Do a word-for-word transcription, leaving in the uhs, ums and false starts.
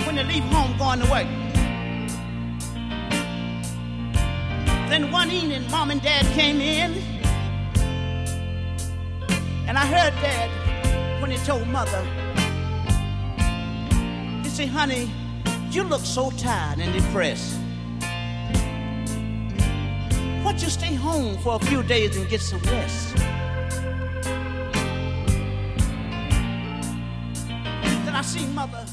when they leave home going to work. Then one evening, Mom and Dad came in, and I heard Dad when he told Mother, he said, honey, you look so tired and depressed. Why don't you stay home for a few days and get some rest? Then I see Mother